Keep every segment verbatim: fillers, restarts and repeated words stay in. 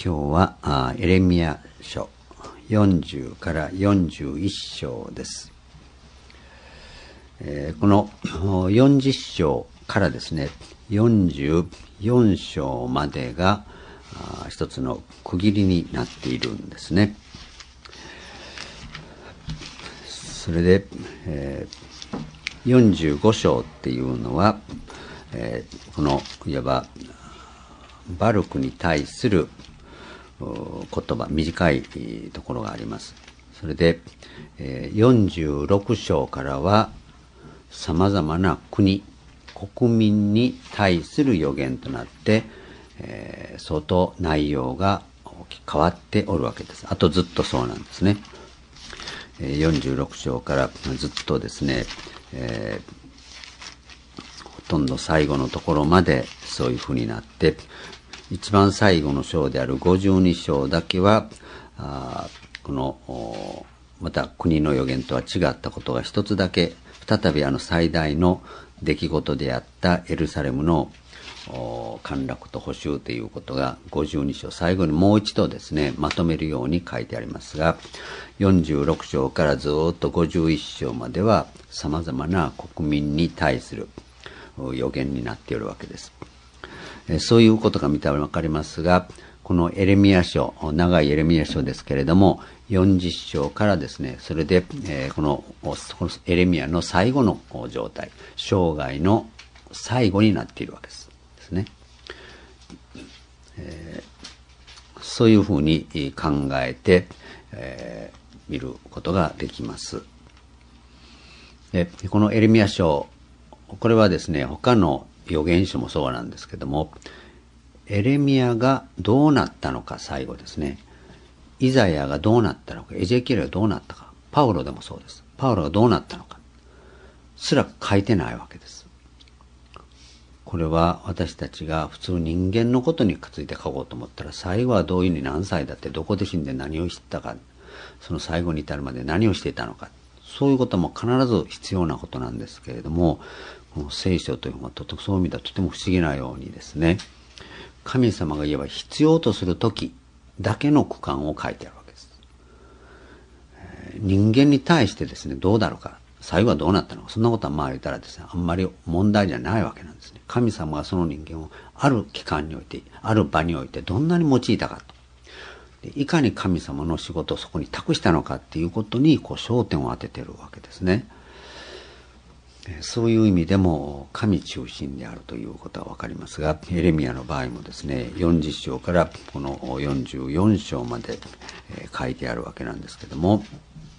今日はあエレミヤ書よんじゅうからよんじゅういっ章です。えー、このよんじゅっ章からですね、よんじゅうよん章までがあ一つの区切りになっているんですね。それで、えー、よんじゅうご章っていうのは、えー、このいわばバルクに対する言葉、短いところがあります。それで、えー、よんじゅうろく章からは様々な国、国民に対する予言となって、えー、相当内容が変わっておるわけです。あとずっとそうなんですね。よんじゅうろく章からずっとですね、えー、ほとんど最後のところまでそういうふうになって、一番最後の章であるごじゅうに章だけは、あこのまた国の予言とは違ったことが一つだけ、再びあの最大の出来事であったエルサレムの陥落と補修ということがごじゅうに章最後にもう一度ですねまとめるように書いてありますが、よんじゅうろく章からずっとごじゅういっ章までは様々な国民に対する予言になっているわけです。そういうことが見たらわかりますが、このエレミヤ書、長いエレミヤ書ですけれども、よんじゅっ章からですね、それで、えー、このエレミヤの最後の状態、生涯の最後になっているわけですですね。えー、そういうふうに考えて、えー、見ることができます。で、このエレミヤ書、これはですね、他の預言書もそうなんですけども、エレミヤがどうなったのか、最後ですね。イザヤがどうなったのか、エゼキエルがどうなったか、パウロでもそうです。パウロがどうなったのか、すら書いてないわけです。これは私たちが普通人間のことについて書こうと思ったら、最後はどういうふうに何歳だって、どこで死んで何を知ったか、その最後に至るまで何をしていたのか、そういうことも必ず必要なことなんですけれども、この聖書というのはとてもそういう意味ではとても不思議なようにですね、神様が言えば必要とするときだけの区間を書いてあるわけです。人間に対してですね、どうだろうか、最後はどうなったのか、そんなことはまあ言ったらですね、あんまり問題じゃないわけなんですね。神様がその人間をある期間において、ある場においてどんなに用いたかと。いかに神様の仕事をそこに託したのかっていうことにこう焦点を当てているわけですね。そういう意味でも神中心であるということはわかりますが、エレミヤの場合もですね、よんじゅっ章からこのよんじゅうよん章まで書いてあるわけなんですけども、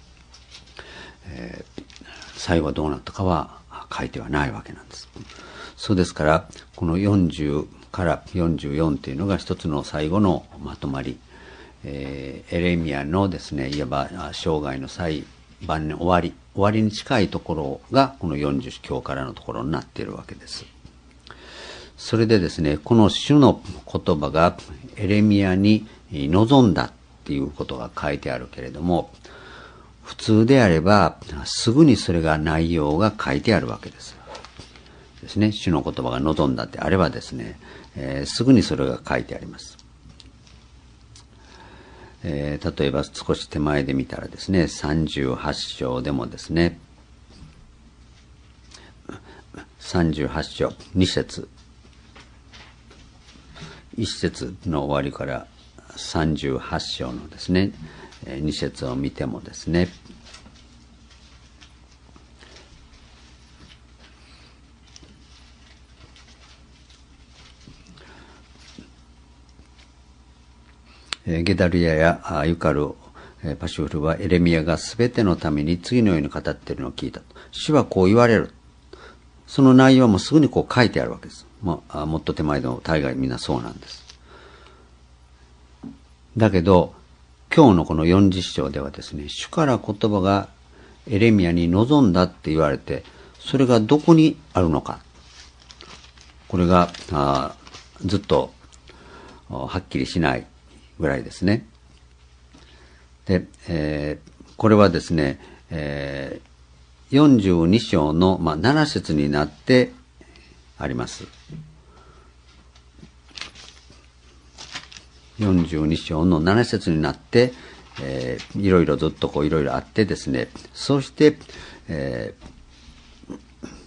えー、最後はどうなったかは書いてはないわけなんです。そうですから、このよんじゅうからよんじゅうよんというのが一つの最後のまとまり、えー、エレミヤのですね、いわば生涯の最晩年終わり、終わりに近いところがこのよんじゅう章からのところになっているわけです。それでですね、この主の言葉がエレミヤに望んだっていうことが書いてあるけれども、普通であればすぐにそれが内容が書いてあるわけです。ですね、主の言葉が望んだってあればですね、えー、すぐにそれが書いてあります。えー、例えば少し手前で見たらですね、さんじゅうはち章でもですね、さんじゅうはち章に節、いち節の終わりからさんじゅうはち章のですね、に節を見てもですね、ゲダルヤやユカル、パシュフルはエレミヤがすべてのために次のように語っているのを聞いたと。主はこう言われる。その内容もすぐにこう書いてあるわけです。まあ、もっと手前の大概みんなそうなんです。だけど、今日のこのよんじゅっ章ではですね、主から言葉がエレミヤに望んだって言われて、それがどこにあるのか。これがあずっとはっきりしないぐらいですね。で、えー、これはですね、えー、よんじゅうに章の、まあ、なな節になってあります。 よんじゅうに章のなな節になって、えー、いろいろずっとこういろいろあってですね、そして、えー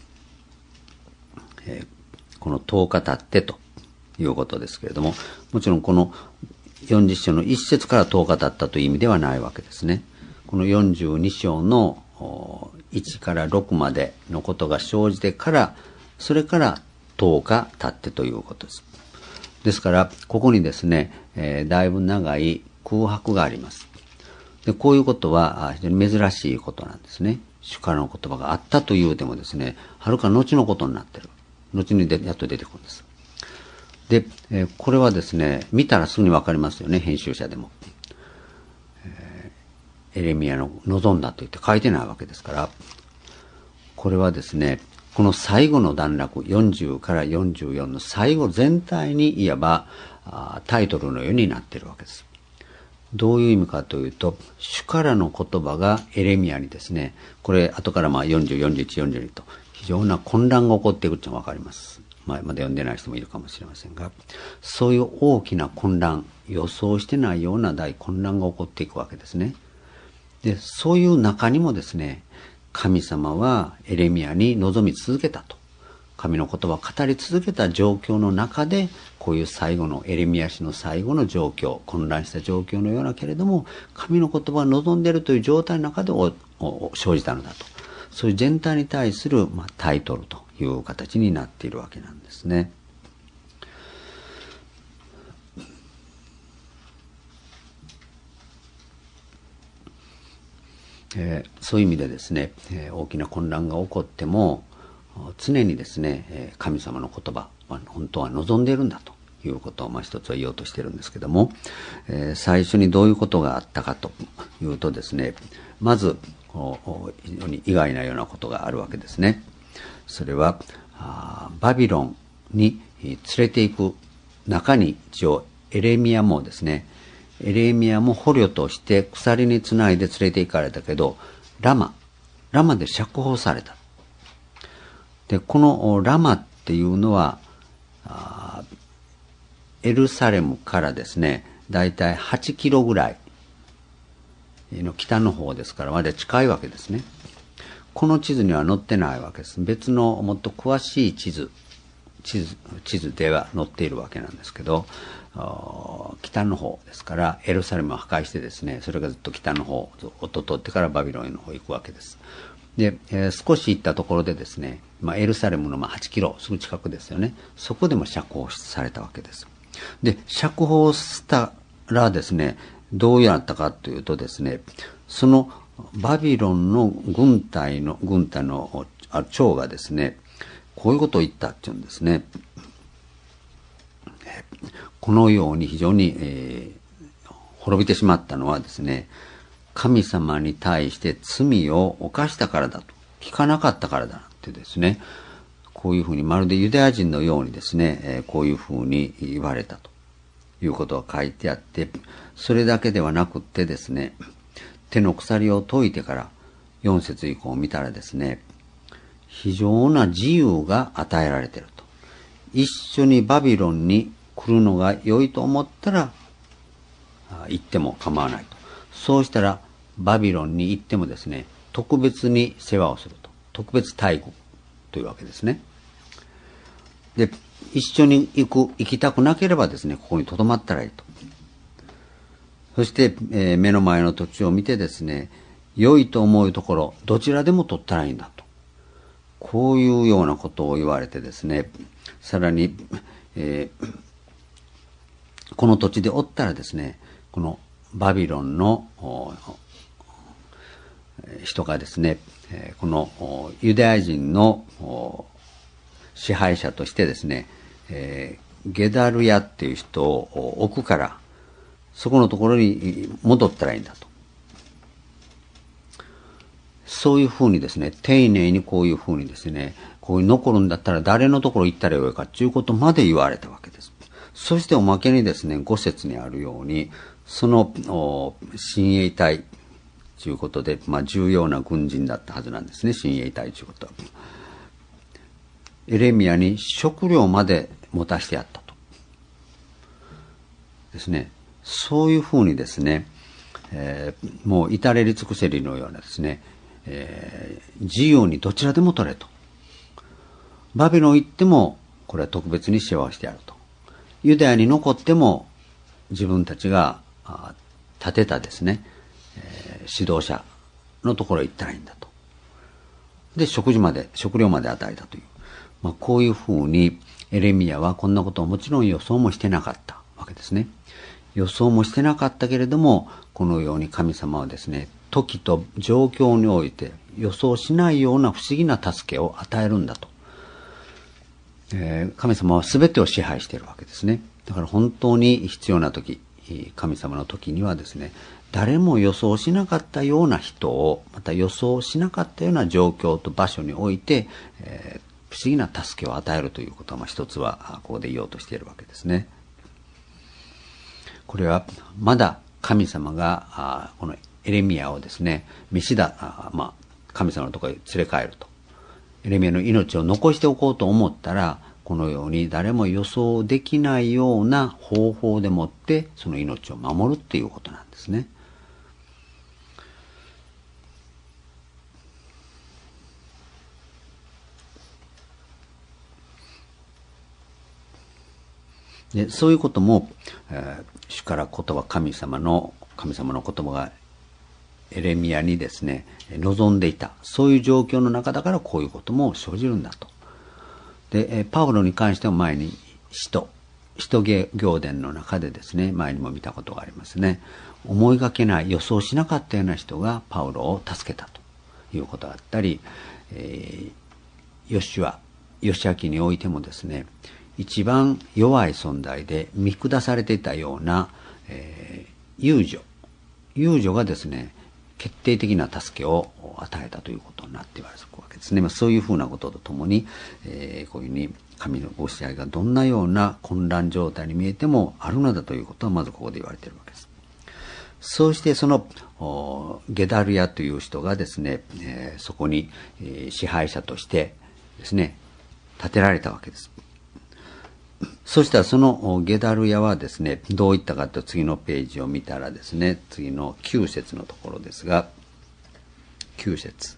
えー、このとおか経ってということですけれども、もちろんこのよんじゅう章のいち節からとおか経ったという意味ではないわけですね。このよんじゅうに章のいちからろくまでのことが生じてから、それからとおか経ってということです。ですから、ここにですね、えー、だいぶ長い空白があります。で、こういうことは非常に珍しいことなんですね。主からの言葉があったというでもですね、はるか後のことになっている。後にでやっと出てくるんです。で、えー、これはですね、見たらすぐにわかりますよね、編集者でも。えー、エレミヤの望んだと言って書いてないわけですから、これはですね、この最後の段落、よんじゅうからよんじゅうよんの最後全体にいわばタイトルのようになっているわけです。どういう意味かというと、主からの言葉がエレミヤにですね、これ後からまあよんじゅう、よんじゅういち、よんじゅうにと非常な混乱が起こっていくというのがわかります。まあ、まだ読んでない人もいるかもしれませんが、そういう大きな混乱、予想してないような大混乱が起こっていくわけですね。で、そういう中にもですね、神様はエレミヤに望み続けたと。神の言葉を語り続けた状況の中で、こういう最後のエレミヤ氏の最後の状況、混乱した状況のようなけれども、神の言葉を望んでいるという状態の中で生じたのだと。そういう全体に対する、まあ、タイトルという形になっているわけなんですね。えー、そういう意味でですね、えー、大きな混乱が起こっても常にですね、えー、神様の言葉は本当は望んでいるんだということを、まあ、一つは言おうとしているんですけども、えー、最初にどういうことがあったかというとですね、まず非常に意外なようなことがあるわけですね。それはバビロンに連れて行く中に一応エレミヤもですね、エレミヤも捕虜として鎖につないで連れて行かれたけど、ラマ、ラマで釈放された。で、このラマっていうのは、エルサレムからですね、だいたいはちキロぐらいの北の方ですから、まだ近いわけですね。この地図には載ってないわけです。別のもっと詳しい地図、地図、地図では載っているわけなんですけど、北の方ですからエルサレムを破壊してですね、それがずっと北の方を通ってからバビロンの方行くわけです。で、えー、少し行ったところでですね、まあ、エルサレムのまあはちキロすぐ近くですよね。そこでも釈放されたわけです。で、釈放したらですね、どうやったかというとですね、そのバビロンの軍隊の軍隊の長がですね、こういうことを言ったっていうんですね。このように非常に、えー、滅びてしまったのはですね、神様に対して罪を犯したからだと、聞かなかったからだってですね、こういうふうにまるでユダヤ人のようにですね、えー、こういうふうに言われたということが書いてあって、それだけではなくってですね、手の鎖を解いてからよん節以降を見たらですね、非常な自由が与えられていると。一緒にバビロンに来るのが良いと思ったら行っても構わないと。そうしたらバビロンに行ってもですね、特別に世話をすると。特別待遇というわけですね。で、一緒に行く、行きたくなければですね、ここに留まったらいいと。そして、えー、目の前の土地を見てですね、良いと思うところ、どちらでも取ったらいいんだと。こういうようなことを言われてですね、さらに、えー、この土地でおったらですね、このバビロンの人がですね、このユダヤ人の支配者としてですね、ゲダルヤっていう人を置くから、そこのところに戻ったらいいんだと。そういうふうにですね、丁寧にこういうふうにですね、こういう残るんだったら誰のところ行ったらよいかということまで言われたわけです。そしておまけにですね、ご節にあるように、その親衛隊ということで、まあ重要な軍人だったはずなんですね、親衛隊ということは。エレミヤに食料まで持たしてやったと。ですね。 そういうふうにですね、えー、もう至れり尽くせりのようなですね、えー、自由にどちらでも取れと。バビロン行っても、これは特別に幸してやると。ユダヤに残っても、自分たちが立てたですね、えー、指導者のところへ行ったらいいんだと。で、食事まで、食料まで与えたという。まあ、こういうふうに、エレミヤはこんなことをもちろん予想もしてなかったわけですね。予想もしてなかったけれども、このように神様はですね、時と状況において予想しないような不思議な助けを与えるんだと。えー、神様は全てを支配しているわけですね。だから本当に必要な時、神様の時にはですね、誰も予想しなかったような人を、また予想しなかったような状況と場所において、えー、不思議な助けを与えるということは、まあ、一つはここで言おうとしているわけですね。これはまだ神様がこのエレミヤをですね、召しだ、まあ、神様のところへ連れ帰ると。エレミヤの命を残しておこうと思ったら、このように誰も予想できないような方法でもってその命を守るっていうことなんですね。でそういうことも、えー、主から言葉、神様の神様の言葉がエレミヤにですね、望んでいた。そういう状況の中だからこういうことも生じるんだと。で、パウロに関しても前に使徒、使徒行伝の中でですね、前にも見たことがありますね。思いがけない、予想しなかったような人がパウロを助けたということがあったり、えー、ヨシュア、ヨシア記においてもですね、一番弱い存在で見下されていたような、えー、遊女、遊女がですね、決定的な助けを与えたということになっているわけですね。まあ、そういうふうなこととともに、えー、こういうふうに神のご支配がどんなような混乱状態に見えてもあるのだということはまずここで言われているわけです。そうしてそのゲダルヤという人がですね、えー、そこに、えー、支配者としてですね、立てられたわけです。そしたらそのゲダルヤはですね、どういったかと次のページを見たらですね、次のきゅう節のところですが、きゅう節。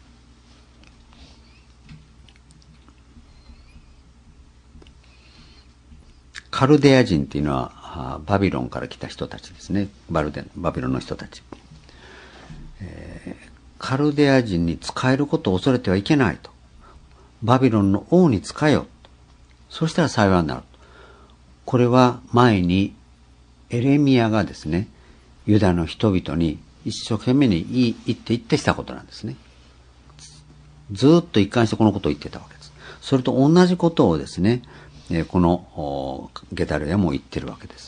カルデア人っていうのはバビロンから来た人たちですね。バルデン、バビロンの人たち。えー、カルデア人に仕えることを恐れてはいけないと。バビロンの王に仕えよ。そうしたら幸いになる。これは前にエレミヤがですね、ユダの人々に一生懸命に言って言ってしたことなんですね。ずっと一貫してこのことを言ってたわけです。それと同じことをですね、このゲダルヤも言ってるわけです。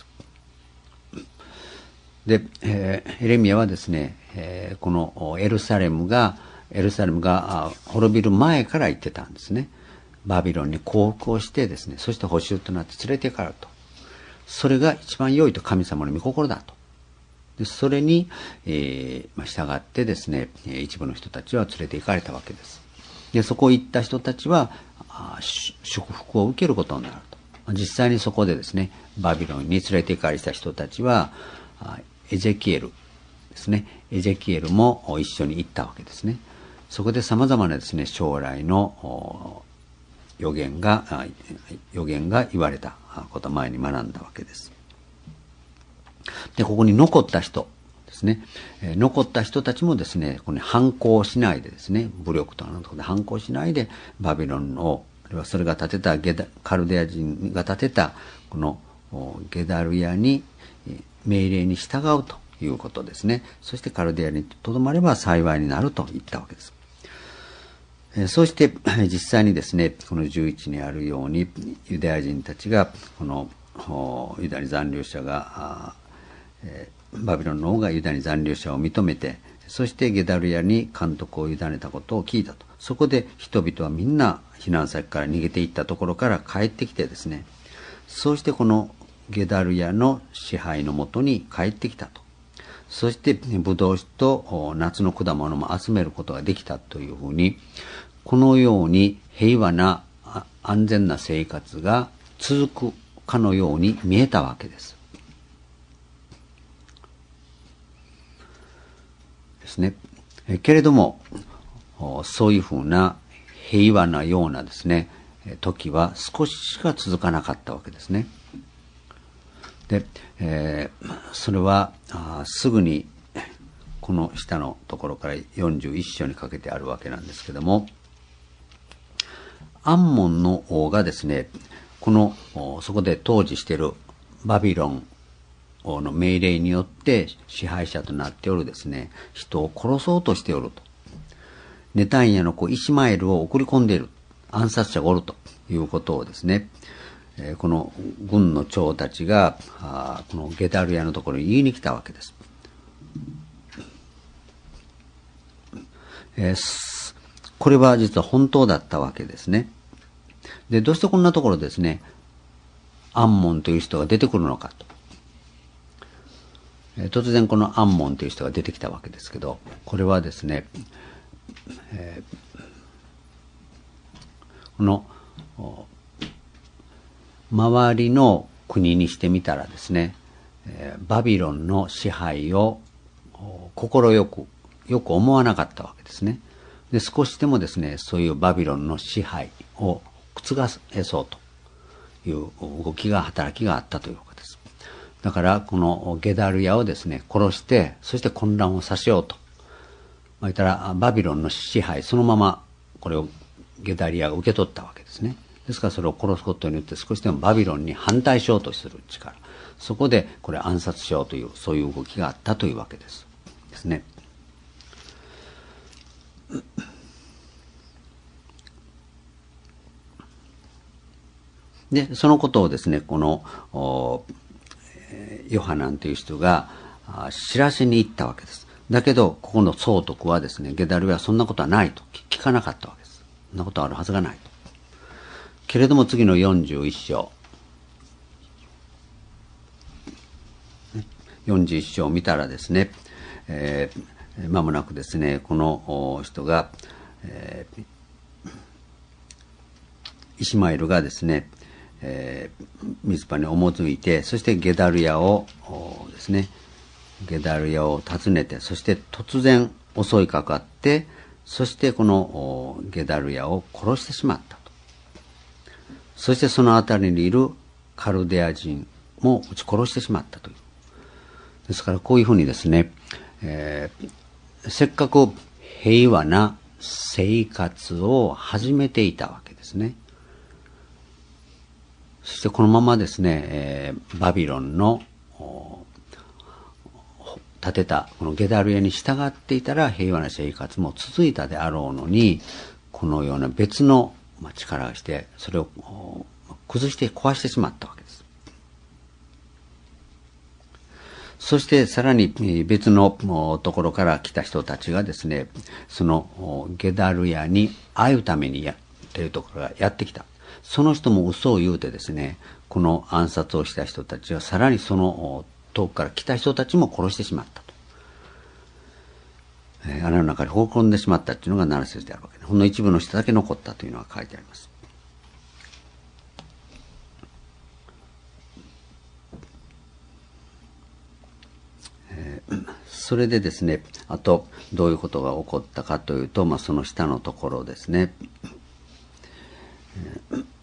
で、えー、エレミヤはですね、えー、このエルサレムが、エルサレムが滅びる前から言ってたんですね。バビロンに降伏をしてですね、そして捕囚となって連れて行かれると。それが一番良いと神様の御心だと。でそれに、えーまあ、従ってですね、一部の人たちは連れて行かれたわけです。でそこ行った人たちは祝福を受けることになると。実際にそこでですね、バビロンに連れて行かれた人たちはエゼキエルですね、エゼキエルも一緒に行ったわけですね。そこで様々なですね、将来の予言が予言が言われたことを前に学んだわけです。でここに残った人ですね、えー、残った人たちもですね、ここに反抗しないでですね、武力とかのところで反抗しないでバビロンを、あるいはそれが建てたゲダカルデア人が建てたこのゲダルヤに命令に従うということですね。そしてカルデアにとどまれば幸いになると言ったわけです。そして実際にですね、このじゅういちにあるようにユダヤ人たちがこのユダに残留者がバビロンの王がユダに残留者を認めて、そしてゲダルヤに監督を委ねたことを聞いたと。そこで人々はみんな避難先から逃げていったところから帰ってきてですね、そうしてこのゲダルヤの支配のもとに帰ってきたと。そしてブドウ酒と夏の果物も集めることができたというふうに、このように平和な安全な生活が続くかのように見えたわけです。 ですね。えけれども、そういうふうな平和なようなですね、時は少ししか続かなかったわけですね。で、えー、それはあすぐにこの下のところからよんじゅういっ章にかけてあるわけなんですけども、アンモンの王がですね、このそこで統治しているバビロン王の命令によって支配者となっておるですね、人を殺そうとしておると。ネタンヤの子イシマエルを送り込んでいる、暗殺者がおるということをですね、この軍の長たちがこのゲダルヤのところに言いに来たわけです。えー、これは実は本当だったわけですね。で、どうしてこんなところですね、アンモンという人が出てくるのかと。えー、突然このアンモンという人が出てきたわけですけど、これはですね、えー、この周りの国にしてみたらですね、えー、バビロンの支配を心よくよく思わなかったわけですね。で、少しでもですね、そういうバビロンの支配を覆そうという動きが、働きがあったというわけです。だから、このゲダルヤをですね、殺して、そして混乱をさせようと。まあ、言ったら、バビロンの支配、そのまま、これをゲダルヤが受け取ったわけですね。ですから、それを殺すことによって少しでもバビロンに反対しようとする力。そこで、これ暗殺しようという、そういう動きがあったというわけです。ですね。で、そのことをですね、このヨハナンという人が知らせに行ったわけです。だけど、ここの総督はですね、ゲダルヤはそんなことはないと聞かなかったわけです。そんなことはあるはずがないと。けれども次のよんじゅういっ章。よんじゅういっ章を見たらですね、えー、間もなくですね、この人が、えー、イシマエルがですね、えー、ミツパに赴いて、そしてゲダルヤをですね、ゲダルヤを訪ねて、そして突然襲いかかって、そしてこのゲダルヤを殺してしまったと。そしてその辺りにいるカルデア人も撃ち殺してしまったという。ですからこういうふうにですね、えー、せっかく平和な生活を始めていたわけですね。そしてこのままですね、えー、バビロンの建てたこのゲダルヤに従っていたら平和な生活も続いたであろうのに、このような別の力がしてそれを崩して壊してしまったわけです。そしてさらに別のところから来た人たちがですね、そのゲダルヤに会うためにやっているところがやってきた。その人も嘘を言うてですね、この暗殺をした人たちはさらにその遠くから来た人たちも殺してしまったと。えー、穴の中に放り込んでしまったというのがなな節であるわけで、ほんの一部の人だけ残ったというのが書いてあります。えー、それでですね、あとどういうことが起こったかというと、まあ、その下のところですね。えー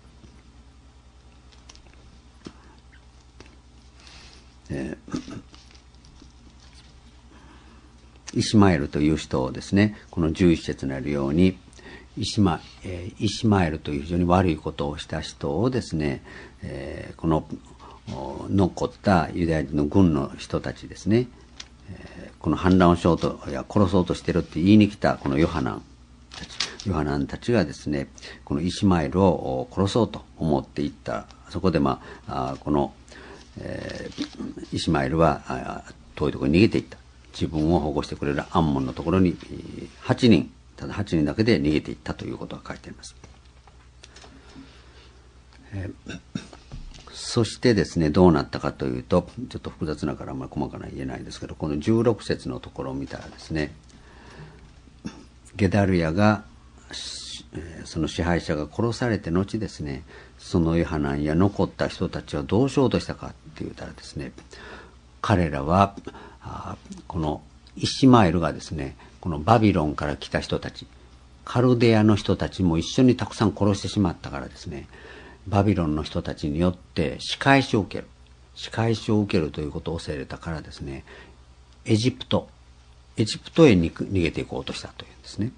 えー、イシマエルという人をですね、このじゅういち節にあるようにイシマ、えー、イシマエルという非常に悪いことをした人をですね、えー、この残ったユダヤ人の軍の人たちですね、えー、この反乱をしようとや殺そうとしているって言いに来たこのヨハナンたちヨハナンたちがですね、このイシマエルを殺そうと思っていった。そこでまあこのえー、イシマエルは遠いところに逃げていった。自分を保護してくれるアンモンのところにはちにん、ただはちにんだけで逃げていったということが書いてあります。えー、そしてですね、どうなったかというと、ちょっと複雑なからあんまり細かな言えないですけど、このじゅうろく節のところを見たらですね、ゲダルヤがその支配者が殺されて後ですね、そのヨハナンや残った人たちはどうしようとしたかって言ったらですね、彼らはこのイシマエルがですね、このバビロンから来た人たち、カルデアの人たちも一緒にたくさん殺してしまったからですね、バビロンの人たちによって仕返しを受ける。仕返しを受けるということを教えたからですね、エジプト、エジプトへ逃げていこうとしたというんですね。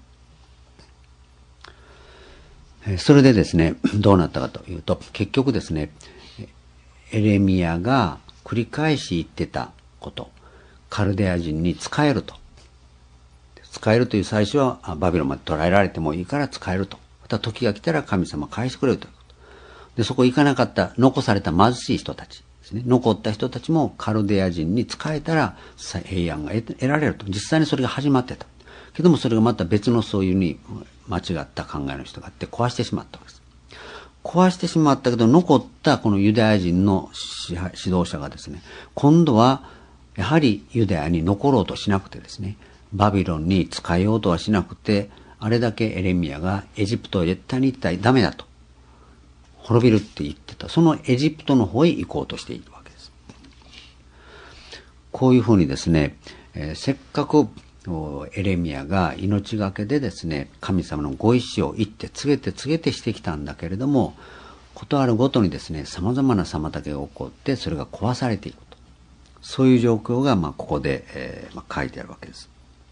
それでですね、どうなったかというと、結局ですね、エレミヤが繰り返し言ってたこと、カルデア人に仕えると。仕えるという最初はバビロンまで捕らえられてもいいから仕えると。また時が来たら神様返してくれるということ。で、そこ行かなかった、残された貧しい人たちですね。残った人たちもカルデア人に仕えたら平安が得られると。実際にそれが始まってた。けどもそれがまた別のそういうに間違った考えの人があって壊してしまったわけです。壊してしまったけど残ったこのユダヤ人の指導者がですね、今度はやはりユダヤに残ろうとしなくてですね、バビロンに仕えようとはしなくて、あれだけエレミヤがエジプトへ絶対に行ったらダメだと。滅びるって言ってた。そのエジプトの方へ行こうとしているわけです。こういうふうにですね、えー、せっかくエレミヤが命がけでですね、神様のご意志を言って告げて告げてしてきたんだけれども、ことあるごとにですね、様々な妨げが起こってそれが壊されていくと。そういう状況がまあここで、えーまあ、書いてあるわけです。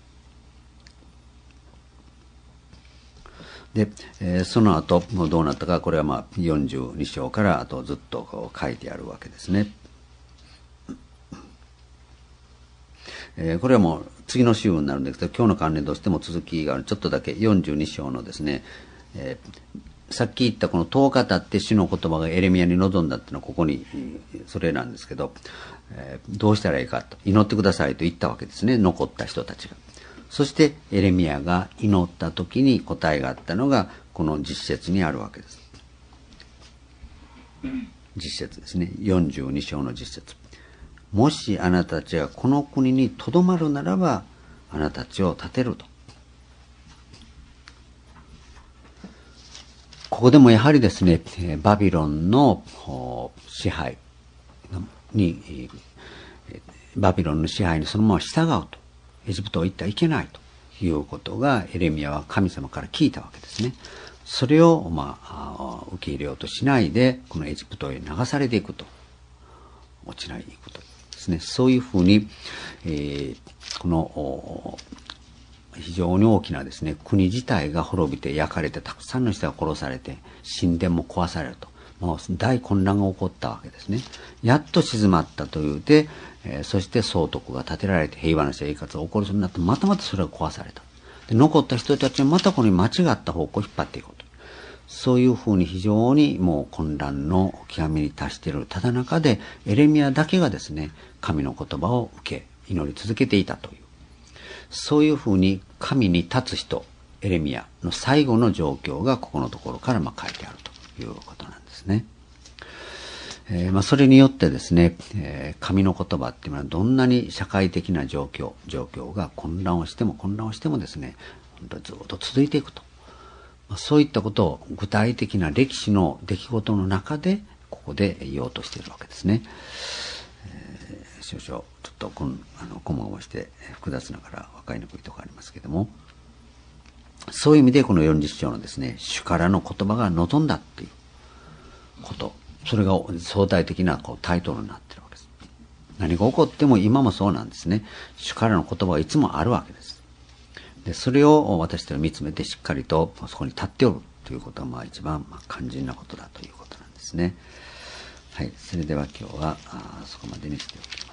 で、えー、その後もうどうなったか、これはまあよんじゅうに章からあとずっとこう書いてあるわけですね。えー、これはもう次の週になるんですけど、今日の関連としても続きがちょっとだけよんじゅうに章のですね、えー、さっき言ったこのとおか経って主の言葉がエレミヤに臨んだっていうのはここにそれなんですけど、えー、どうしたらいいかと祈ってくださいと言ったわけですね、残った人たちが。そしてエレミヤが祈った時に答えがあったのがこの実節にあるわけです。実節ですね、よんじゅうに章の実節。もしあなたたちがこの国にとどまるならばあなたたちを立てると。ここでもやはりですね、バビロンの支配に、バビロンの支配にそのまま従うと。エジプトを行ってはいけないということがエレミヤは神様から聞いたわけですね。それをまあ受け入れようとしないでこのエジプトへ流されていくと、落ちないことですね。そういうふうに、えー、この非常に大きなですね国自体が滅びて焼かれてたくさんの人が殺されて神殿も壊されると、もう大混乱が起こったわけですね。やっと静まったというで、えー、そして総督が建てられて平和な生活が起こるようになって、またまたそれが壊された。で残った人たちはまたこの間違った方向を引っ張っていこうと。そういうふうに非常にもう混乱の極めに達しているただ中で、エレミヤだけがですね神の言葉を受け祈り続けていたという、そういうふうに神に立つ人エレミヤの最後の状況がここのところからまあ書いてあるということなんですね。えー、まあそれによってですね、えー、神の言葉っていうのはどんなに社会的な状況状況が混乱をしても混乱をしてもですね、本当にずっと続いていくと、まあ、そういったことを具体的な歴史の出来事の中でここで言おうとしているわけですね。えー、少々ちょっとこんあのこまごまして複雑ながら分かりにくいところありますけども、そういう意味でこのよんじゅう章のですね主からの言葉が望んだっていうこと、それが相対的なこうタイトルになっているわけです。何が起こっても今もそうなんですね。主からの言葉がいつもあるわけです。でそれを私たちは見つめてしっかりとそこに立っておるということがまあ一番まあ肝心なことだということなんですね。はい、それでは今日はあそこまでにしておきます。